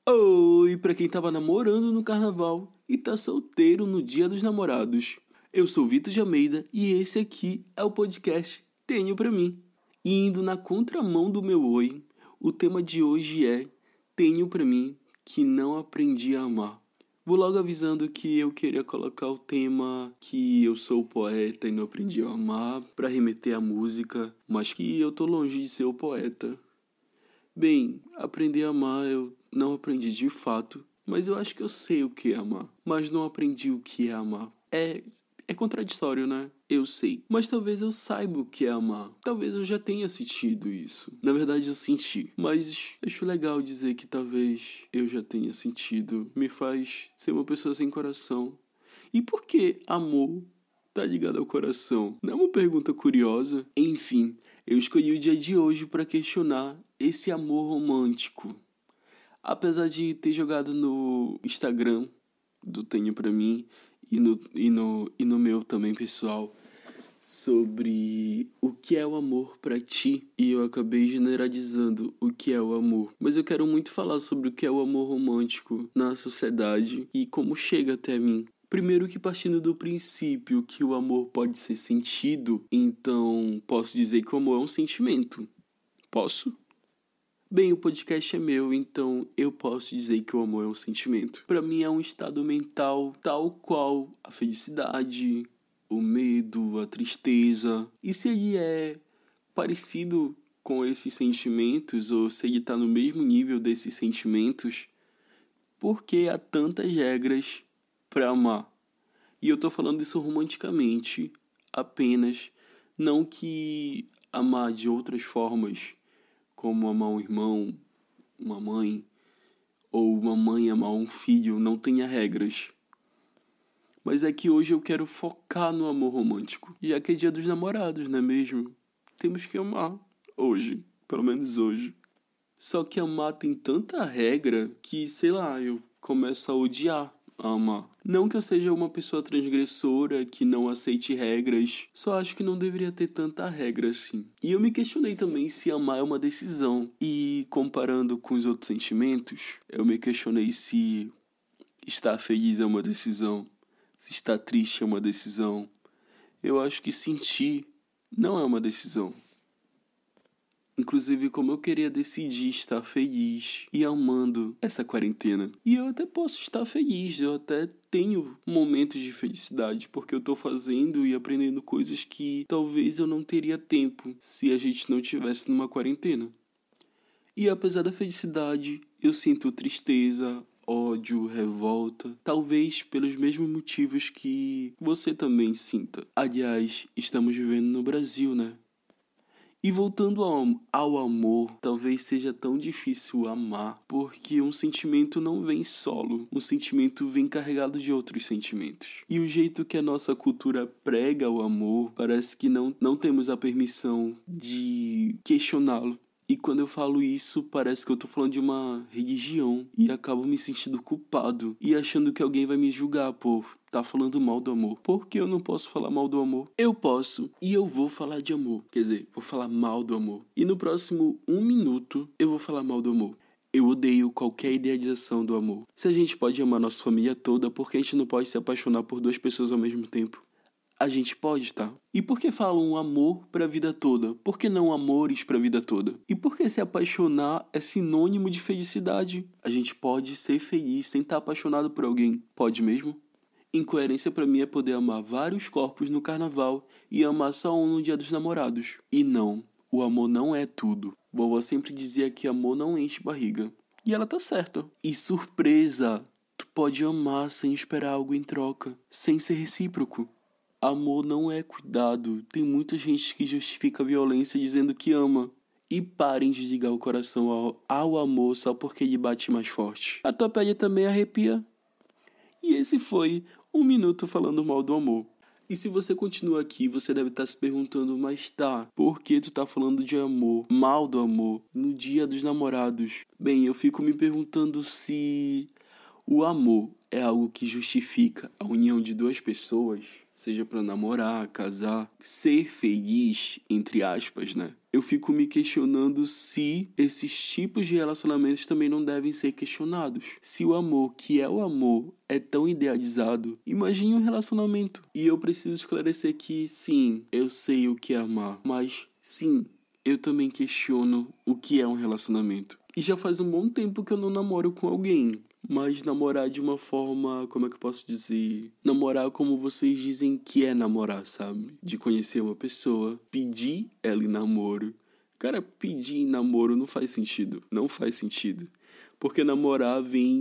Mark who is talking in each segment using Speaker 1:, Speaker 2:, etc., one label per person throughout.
Speaker 1: Oi, pra quem tava namorando no carnaval e tá solteiro no Dia dos Namorados. Eu sou Vitor de Almeida e esse aqui é o podcast Tenho Pra Mim. E indo na contramão do meu oi, o tema de hoje é Tenho Pra Mim que não aprendi a amar. Vou logo avisando que eu queria colocar o tema que eu sou poeta e não aprendi a amar pra remeter à música, mas que eu tô longe de ser o poeta. Bem, aprender a amar eu não aprendi de fato, mas eu acho que eu sei o que é amar, mas não aprendi o que é amar. É contraditório, né? Eu sei. Mas talvez eu saiba o que é amar. Talvez eu já tenha sentido isso. Na verdade, eu senti. Mas acho legal dizer que talvez eu já tenha sentido. Me faz ser uma pessoa sem coração. E por que amor tá ligado ao coração? Não é uma pergunta curiosa? Enfim, eu escolhi o dia de hoje para questionar esse amor romântico. Apesar de ter jogado no Instagram do Tenho Pra Mim e no meu também, pessoal, sobre o que é o amor pra ti, e eu acabei generalizando o que é o amor. Mas eu quero muito falar sobre o que é o amor romântico na sociedade e como chega até mim. Primeiro que partindo do princípio que o amor pode ser sentido, então posso dizer que o amor é um sentimento. Posso? Bem, o podcast é meu, então eu posso dizer que o amor é um sentimento. Pra mim é um estado mental tal qual a felicidade, o medo, a tristeza. E se ele é parecido com esses sentimentos, ou se ele tá no mesmo nível desses sentimentos, por que há tantas regras pra amar? E eu tô falando isso romanticamente, apenas, não que amar de outras formas, como amar um irmão, uma mãe, ou uma mãe amar um filho, não tenha regras. Mas é que hoje eu quero focar no amor romântico, já que é dia dos namorados, não é mesmo? Temos que amar, hoje, pelo menos hoje. Só que amar tem tanta regra que, sei lá, eu começo a odiar amar. Não que eu seja uma pessoa transgressora que não aceite regras, só acho que não deveria ter tanta regra assim. E eu me questionei também se amar é uma decisão. E comparando com os outros sentimentos, eu me questionei se estar feliz é uma decisão, se estar triste é uma decisão. Eu acho que sentir não é uma decisão. Inclusive, como eu queria decidir estar feliz e amando essa quarentena. E eu até posso estar feliz, eu até tenho momentos de felicidade, porque eu tô fazendo e aprendendo coisas que talvez eu não teria tempo se a gente não tivesse numa quarentena. E apesar da felicidade, eu sinto tristeza, ódio, revolta, talvez pelos mesmos motivos que você também sinta. Aliás, estamos vivendo no Brasil, né? E voltando ao amor, talvez seja tão difícil amar, porque um sentimento não vem solo, um sentimento vem carregado de outros sentimentos. E o jeito que a nossa cultura prega o amor, parece que não temos a permissão de questioná-lo. E quando eu falo isso, parece que eu tô falando de uma religião e acabo me sentindo culpado e achando que alguém vai me julgar por tá falando mal do amor. Por que eu não posso falar mal do amor? Eu posso e eu vou falar de amor. Quer dizer, vou falar mal do amor. E no próximo 1 minuto eu vou falar mal do amor. Eu odeio qualquer idealização do amor. Se a gente pode amar nossa família toda, por que a gente não pode se apaixonar por duas pessoas ao mesmo tempo? A gente pode, tá? E por que falam um amor pra vida toda? Por que não amores pra vida toda? E por que se apaixonar é sinônimo de felicidade? A gente pode ser feliz sem estar apaixonado por alguém. Pode mesmo? Incoerência pra mim é poder amar vários corpos no carnaval e amar só um no Dia dos Namorados. E não, o amor não é tudo. Vovó sempre dizia que amor não enche barriga. E ela tá certa. E surpresa! Tu pode amar sem esperar algo em troca, sem ser recíproco. Amor não é cuidado. Tem muita gente que justifica a violência dizendo que ama. E parem de ligar o coração ao amor só porque ele bate mais forte. A tua pele também arrepia. E esse foi 1 minuto falando mal do amor. E se você continua aqui, você deve estar se perguntando, mas tá, por que tu tá falando de amor, mal do amor, no Dia dos Namorados? Bem, eu fico me perguntando se o amor é algo que justifica a união de duas pessoas, seja pra namorar, casar, ser feliz, entre aspas, né? Eu fico me questionando se esses tipos de relacionamentos também não devem ser questionados. Se o amor, que é o amor, é tão idealizado, imagine um relacionamento. E eu preciso esclarecer que, sim, eu sei o que é amar, mas, sim, eu também questiono o que é um relacionamento. E já faz um bom tempo que eu não namoro com alguém. Mas namorar de uma forma, como é que eu posso dizer? Namorar como vocês dizem que é namorar, sabe? De conhecer uma pessoa, pedir ela em namoro. Cara, pedir em namoro não faz sentido. Não faz sentido. Porque namorar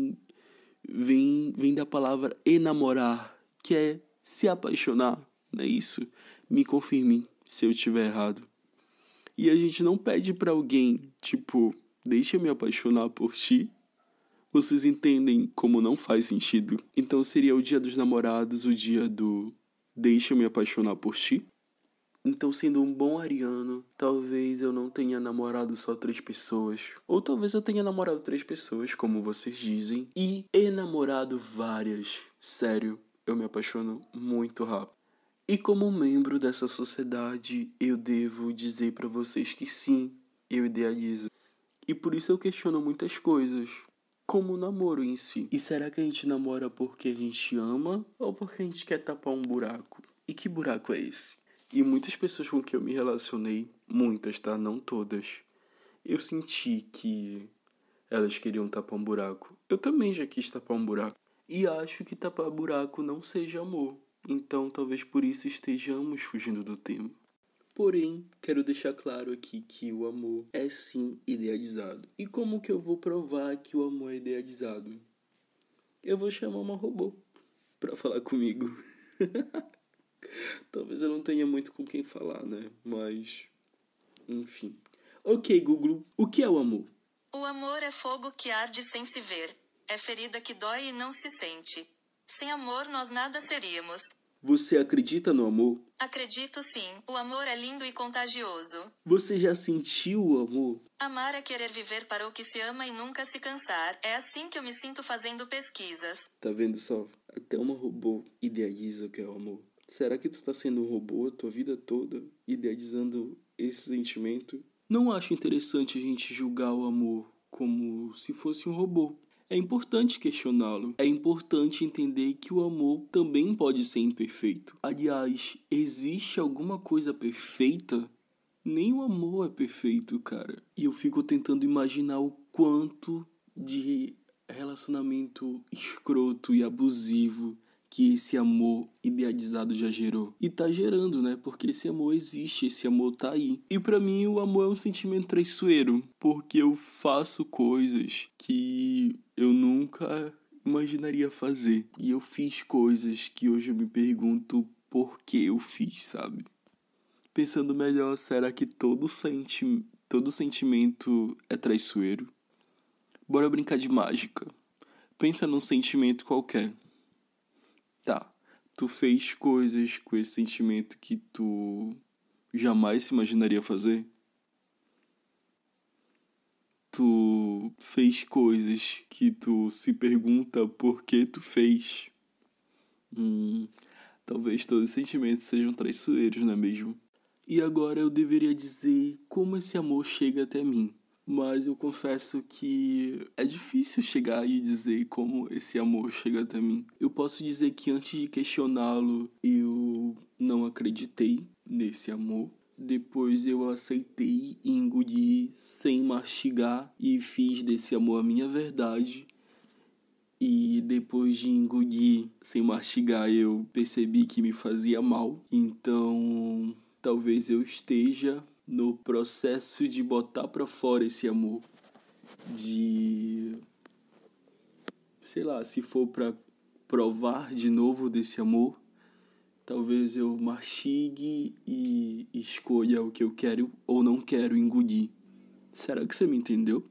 Speaker 1: vem da palavra enamorar, que é se apaixonar. Não é isso? Me confirme se eu estiver errado. E a gente não pede pra alguém, tipo, deixa eu me apaixonar por ti. Vocês entendem como não faz sentido? Então seria o dia dos namorados, o dia do deixa eu me apaixonar por ti? Então, sendo um bom ariano, talvez eu não tenha namorado só 3 pessoas. Ou talvez eu tenha namorado 3 pessoas, como vocês dizem. E enamorado várias. Sério, eu me apaixono muito rápido. E como membro dessa sociedade, eu devo dizer pra vocês que sim, eu idealizo. E por isso eu questiono muitas coisas, como o namoro em si. E será que a gente namora porque a gente ama ou porque a gente quer tapar um buraco? E que buraco é esse? E muitas pessoas com quem eu me relacionei, muitas, tá? Não todas, eu senti que elas queriam tapar um buraco. Eu também já quis tapar um buraco. E acho que tapar buraco não seja amor. Então talvez por isso estejamos fugindo do tema. Porém, quero deixar claro aqui que o amor é sim idealizado. E como que eu vou provar que o amor é idealizado? Eu vou chamar uma robô pra falar comigo. Talvez eu não tenha muito com quem falar, né? Mas, enfim. Ok, Google, o que é o amor?
Speaker 2: O amor é fogo que arde sem se ver. É ferida que dói e não se sente. Sem amor nós nada seríamos.
Speaker 1: Você acredita no amor?
Speaker 2: Acredito sim, o amor é lindo e contagioso.
Speaker 1: Você já sentiu o amor?
Speaker 2: Amar é querer viver para o que se ama e nunca se cansar. É assim que eu me sinto fazendo pesquisas.
Speaker 1: Tá vendo só? Até uma robô idealiza o que é o amor. Será que tu tá sendo um robô a tua vida toda, idealizando esse sentimento? Não acho interessante a gente julgar o amor como se fosse um robô. É importante questioná-lo. É importante entender que o amor também pode ser imperfeito. Aliás, existe alguma coisa perfeita? Nem o amor é perfeito, cara. E eu fico tentando imaginar o quanto de relacionamento escroto e abusivo que esse amor idealizado já gerou. E tá gerando, né? Porque esse amor existe, esse amor tá aí. E pra mim o amor é um sentimento traiçoeiro, porque eu faço coisas que eu nunca imaginaria fazer. E eu fiz coisas que hoje eu me pergunto por que eu fiz, sabe? Pensando melhor, será que todo sentimento é traiçoeiro? Bora brincar de mágica. Pensa num sentimento qualquer. Tá, tu fez coisas com esse sentimento que tu jamais se imaginaria fazer? Tu fez coisas que tu se pergunta por que tu fez? Talvez todos os sentimentos sejam traiçoeiros, não é mesmo? E agora eu deveria dizer como esse amor chega até mim. Mas eu confesso que é difícil chegar e dizer como esse amor chega até mim. Eu posso dizer que antes de questioná-lo, eu não acreditei nesse amor. Depois eu aceitei e engoli sem mastigar e fiz desse amor a minha verdade. E depois de engolir sem mastigar, eu percebi que me fazia mal. Então, talvez eu esteja no processo de botar pra fora esse amor. De, sei lá, se for pra provar de novo desse amor, talvez eu mastigue e escolha o que eu quero ou não quero engolir. Será que você me entendeu?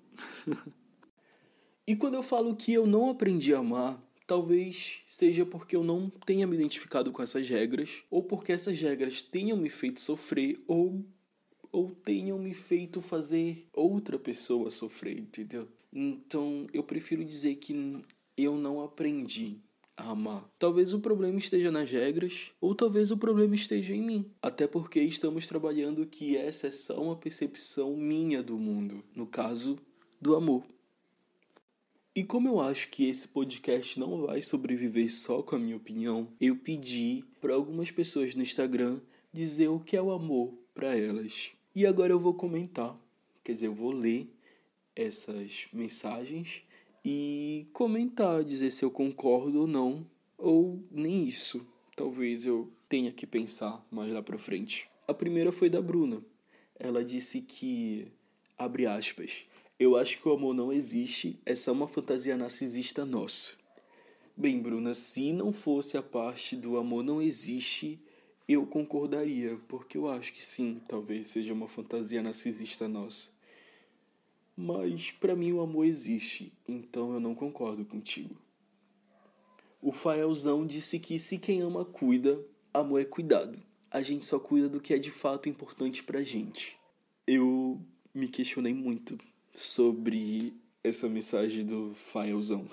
Speaker 1: E quando eu falo que eu não aprendi a amar, talvez seja porque eu não tenha me identificado com essas regras, ou porque essas regras tenham me feito sofrer, ou tenham me feito fazer outra pessoa sofrer, entendeu? Então eu prefiro dizer que eu não aprendi a amar. Talvez o problema esteja nas regras, ou talvez o problema esteja em mim. Até porque estamos trabalhando que essa é só uma percepção minha do mundo, no caso, do amor. E como eu acho que esse podcast não vai sobreviver só com a minha opinião, eu pedi para algumas pessoas no Instagram dizer o que é o amor para elas. E agora eu vou comentar, quer dizer, eu vou ler essas mensagens e comentar, dizer se eu concordo ou não, ou nem isso. Talvez eu tenha que pensar mais lá pra frente. A primeira foi da Bruna. Ela disse que, abre aspas, eu acho que o amor não existe, é só uma fantasia narcisista nossa. Bem, Bruna, se não fosse a parte do amor não existe, eu concordaria, porque eu acho que sim, talvez seja uma fantasia narcisista nossa. Mas pra mim o amor existe, então eu não concordo contigo. O Faelzão disse que se quem ama cuida, amor é cuidado. A gente só cuida do que é de fato importante pra gente. Eu me questionei muito sobre essa mensagem do Faelzão.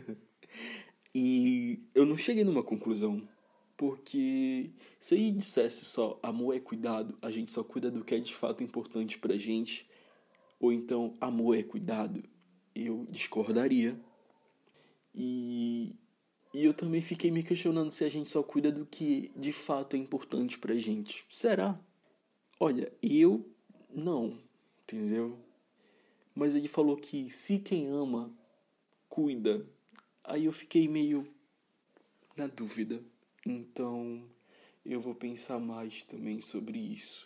Speaker 1: E eu não cheguei numa conclusão. Porque se ele dissesse só amor é cuidado, a gente só cuida do que é de fato importante pra gente, ou então amor é cuidado, eu discordaria. E eu também fiquei me questionando se a gente só cuida do que de fato é importante pra gente. Será? Olha, eu não, entendeu? Mas ele falou que se quem ama, cuida. Aí eu fiquei meio na dúvida. Então eu vou pensar mais também sobre isso.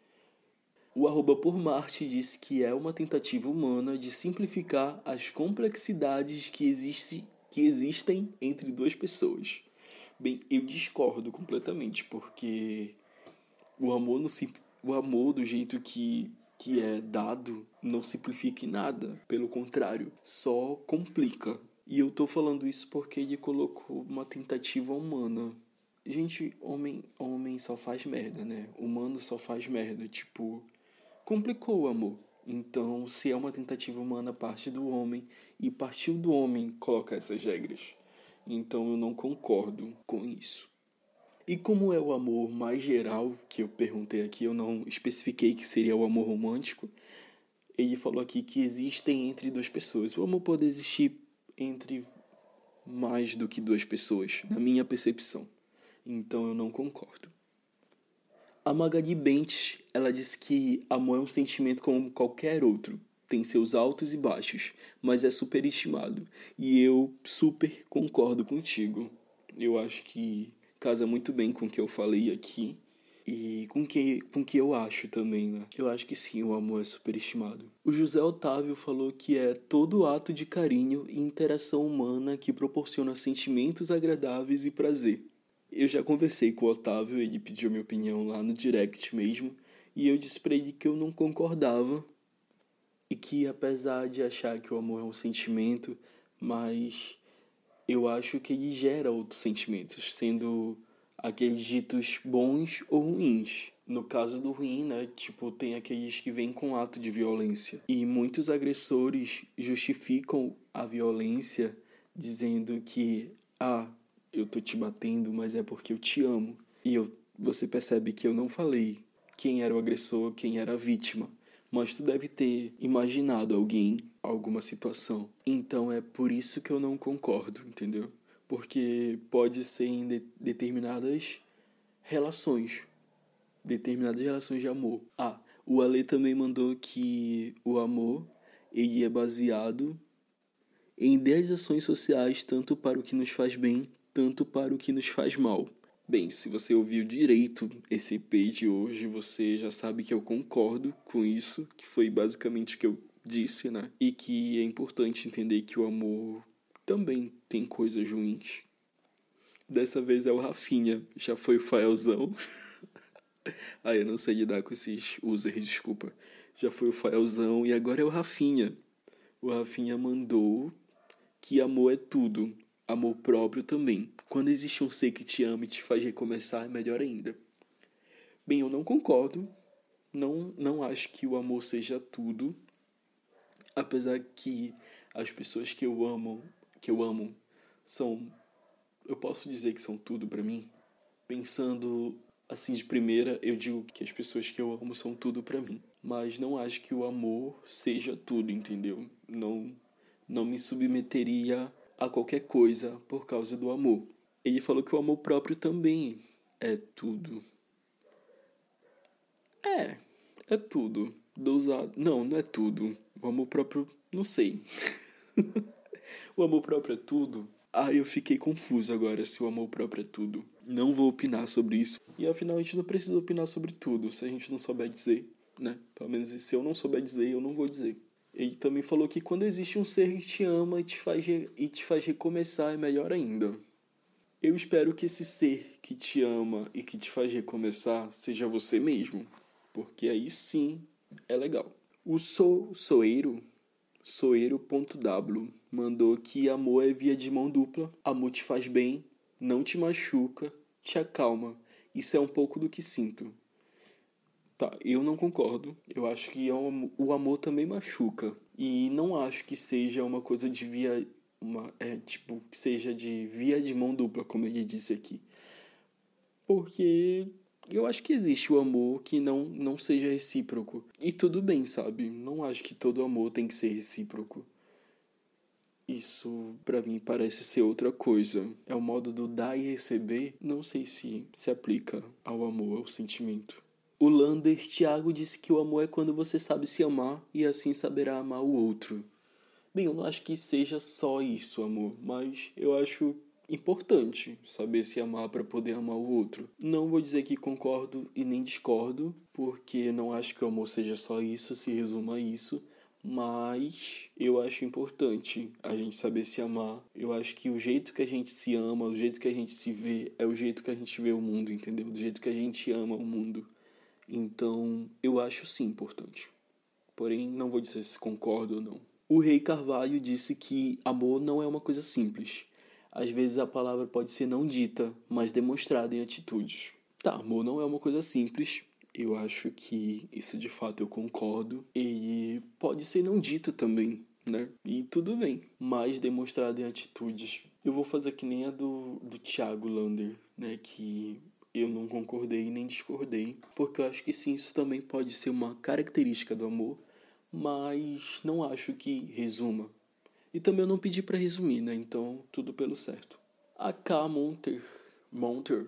Speaker 1: O @pormarte disse que é uma tentativa humana de simplificar as complexidades que existem entre duas pessoas. Bem, eu discordo completamente, porque o amor, o amor do jeito que é dado não simplifica em nada. Pelo contrário, só complica. E eu tô falando isso porque ele colocou uma tentativa humana. Gente, homem só faz merda, né? Humano só faz merda. Tipo, complicou o amor. Então, se é uma tentativa humana, parte do homem. E partiu do homem colocar essas regras. Então, eu não concordo com isso. E como é o amor mais geral, que eu perguntei aqui, eu não especifiquei que seria o amor romântico. Ele falou aqui que existem entre duas pessoas. O amor pode existir entre mais do que duas pessoas, na minha percepção. Então eu não concordo. A Magali Bentes, ela disse que amor é um sentimento como qualquer outro. Tem seus altos e baixos, mas é superestimado. E eu super concordo contigo. Eu acho que casa muito bem com o que eu falei aqui. E com que eu acho também, né? Eu acho que sim, o amor é superestimado. O José Otávio falou que é todo ato de carinho e interação humana que proporciona sentimentos agradáveis e prazer. Eu já conversei com o Otávio, ele pediu minha opinião lá no direct mesmo, e eu disse pra ele que eu não concordava e que apesar de achar que o amor é um sentimento, mas eu acho que ele gera outros sentimentos, sendo aqueles ditos bons ou ruins. No caso do ruim, né, tipo, tem aqueles que vêm com ato de violência. E muitos agressores justificam a violência dizendo que, eu tô te batendo, mas é porque eu te amo. E você percebe que eu não falei quem era o agressor, quem era a vítima. Mas tu deve ter imaginado alguém, alguma situação. Então é por isso que eu não concordo, entendeu? Porque pode ser em determinadas relações de amor. O Ale também mandou que o amor, ele é baseado em idealizações sociais, tanto para o que nos faz bem, tanto para o que nos faz mal. Bem, se você ouviu direito esse EP de hoje, você já sabe que eu concordo com isso, que foi basicamente o que eu disse, né? E que é importante entender que o amor também tem coisas ruins. Dessa vez é o Rafinha, já foi o Faelzão. Eu não sei lidar com esses users, desculpa. Já foi o Faelzão e agora é o Rafinha. O Rafinha mandou que amor é tudo. Amor próprio também. Quando existe um ser que te ama e te faz recomeçar, é melhor ainda. Bem, eu não concordo. Não acho que o amor seja tudo. Apesar que as pessoas que eu amo são eu posso dizer que são tudo pra mim? Pensando assim de primeira, eu digo que as pessoas que eu amo são tudo pra mim. Mas não acho que o amor seja tudo, entendeu? Não me submeteria a qualquer coisa por causa do amor. Ele falou que o amor próprio também é tudo. É tudo. Dosado. Não é tudo. O amor próprio, não sei. O amor próprio é tudo? Eu fiquei confuso agora se o amor próprio é tudo. Não vou opinar sobre isso. E afinal, a gente não precisa opinar sobre tudo se a gente não souber dizer, né? Pelo menos se eu não souber dizer, eu não vou dizer. Ele também falou que quando existe um ser que te ama e te faz recomeçar, é melhor ainda. Eu espero que esse ser que te ama e que te faz recomeçar seja você mesmo. Porque aí sim é legal. O Soeiro.w mandou que amor é via de mão dupla, amor te faz bem, não te machuca, te acalma. Isso é um pouco do que sinto. Tá, eu não concordo. Eu acho que o amor também machuca. E não acho que seja uma coisa de via. Que seja de via de mão dupla, como ele disse aqui. Porque eu acho que existe o amor que não seja recíproco. E tudo bem, sabe? Não acho que todo amor tem que ser recíproco. Isso, pra mim, parece ser outra coisa. É o modo do dar e receber. Não sei se aplica ao amor, ao sentimento. O Lander Thiago disse que o amor é quando você sabe se amar e assim saberá amar o outro. Bem, eu não acho que seja só isso, amor, mas eu acho importante saber se amar para poder amar o outro. Não vou dizer que concordo e nem discordo, porque não acho que o amor seja só isso, se resuma a isso, mas eu acho importante a gente saber se amar. Eu acho que o jeito que a gente se ama, o jeito que a gente se vê, é o jeito que a gente vê o mundo, entendeu? Do jeito que a gente ama o mundo. Então, eu acho sim importante. Porém, não vou dizer se concordo ou não. O Rei Carvalho disse que amor não é uma coisa simples. Às vezes a palavra pode ser não dita, mas demonstrada em atitudes. Tá, amor não é uma coisa simples. Eu acho que isso de fato eu concordo. E pode ser não dito também, né? E tudo bem, mas demonstrado em atitudes. Eu vou fazer que nem a do Thiago Lander, né? Que eu não concordei nem discordei, porque eu acho que sim, isso também pode ser uma característica do amor, mas não acho que resuma. E também eu não pedi pra resumir, né? Então, tudo pelo certo. A K. Monter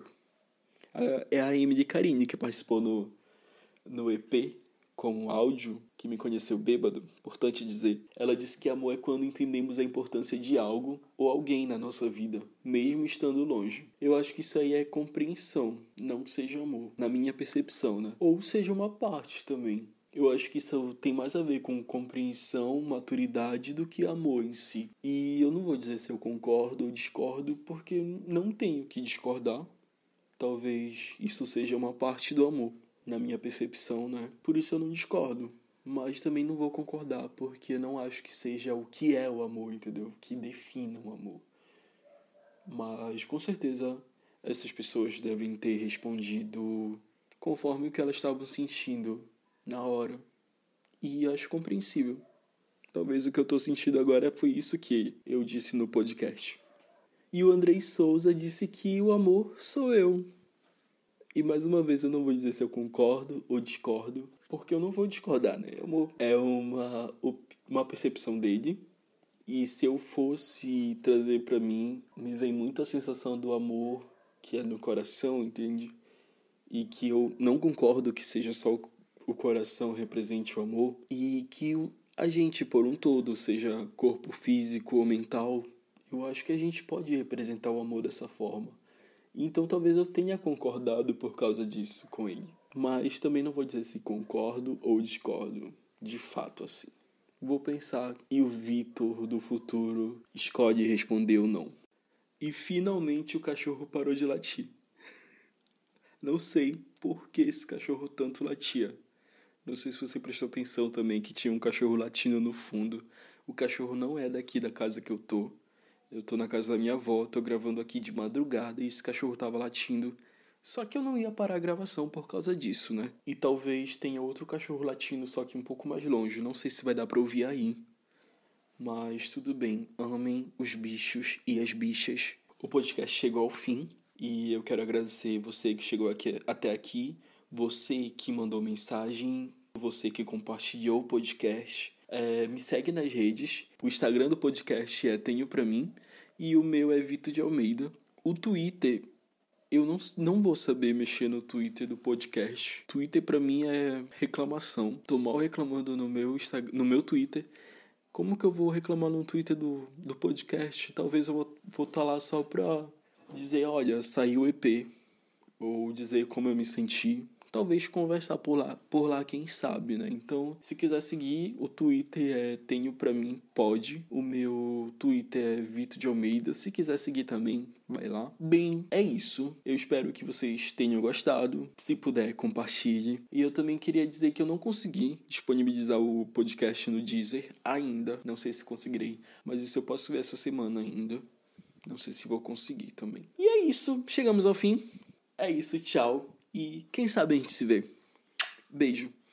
Speaker 1: é a Emily Carine que participou no EP com áudio, que me conheceu bêbado, importante dizer. Ela disse que amor é quando entendemos a importância de algo ou alguém na nossa vida, mesmo estando longe. Eu acho que isso aí é compreensão, não que seja amor, na minha percepção, né? Ou seja uma parte também. Eu acho que isso tem mais a ver com compreensão, maturidade do que amor em si. E eu não vou dizer se eu concordo ou discordo, porque não tenho que discordar. Talvez isso seja uma parte do amor, na minha percepção, né? Por isso eu não discordo. Mas também não vou concordar, porque não acho que seja o que é o amor, entendeu? Que defina o amor. Mas com certeza essas pessoas devem ter respondido conforme o que elas estavam sentindo na hora. E acho compreensível. Talvez o que eu tô sentindo agora foi isso que eu disse no podcast. E o Andrei Souza disse que o amor sou eu. E mais uma vez eu não vou dizer se eu concordo ou discordo, porque eu não vou discordar, né? Amor é uma percepção dele. E se eu fosse trazer pra mim, me vem muito a sensação do amor que é no coração, entende? E que eu não concordo que seja só o coração represente o amor. E que a gente, por um todo, seja corpo físico ou mental, eu acho que a gente pode representar o amor dessa forma. Então talvez eu tenha concordado por causa disso com ele. Mas também não vou dizer se concordo ou discordo, de fato assim. Vou pensar e o Vitor do futuro escolhe responder ou não. E finalmente o cachorro parou de latir. Não sei por que esse cachorro tanto latia. Não sei se você prestou atenção também que tinha um cachorro latindo no fundo. O cachorro não é daqui da casa que eu tô. Eu tô na casa da minha avó, tô gravando aqui de madrugada e esse cachorro tava latindo. Só que eu não ia parar a gravação por causa disso, né? E talvez tenha outro cachorro latindo, só que um pouco mais longe. Não sei se vai dar pra ouvir aí. Mas tudo bem, amem os bichos e as bichas. O podcast chegou ao fim e eu quero agradecer você que chegou até aqui, você que mandou mensagem, você que compartilhou o podcast. Me segue nas redes. O Instagram do podcast é Tenho Pra Mim e o meu é Vitor de Almeida. O Twitter, eu não vou saber mexer no Twitter do podcast. Twitter pra mim é reclamação. Tô mal reclamando no meu Twitter. Como que eu vou reclamar no Twitter do podcast? Talvez eu vou estar lá só pra dizer, olha, saiu o EP. Ou dizer como eu me senti. Talvez conversar por lá, quem sabe, né? Então, se quiser seguir, o Twitter é Tenho Pra Mim, pode. O meu Twitter é Vitor de Almeida. Se quiser seguir também, vai lá. Bem, é isso. Eu espero que vocês tenham gostado. Se puder, compartilhe. E eu também queria dizer que eu não consegui disponibilizar o podcast no Deezer ainda. Não sei se conseguirei, mas isso eu posso ver essa semana ainda. Não sei se vou conseguir também. E é isso. Chegamos ao fim. É isso, tchau. E quem sabe a gente se vê. Beijo.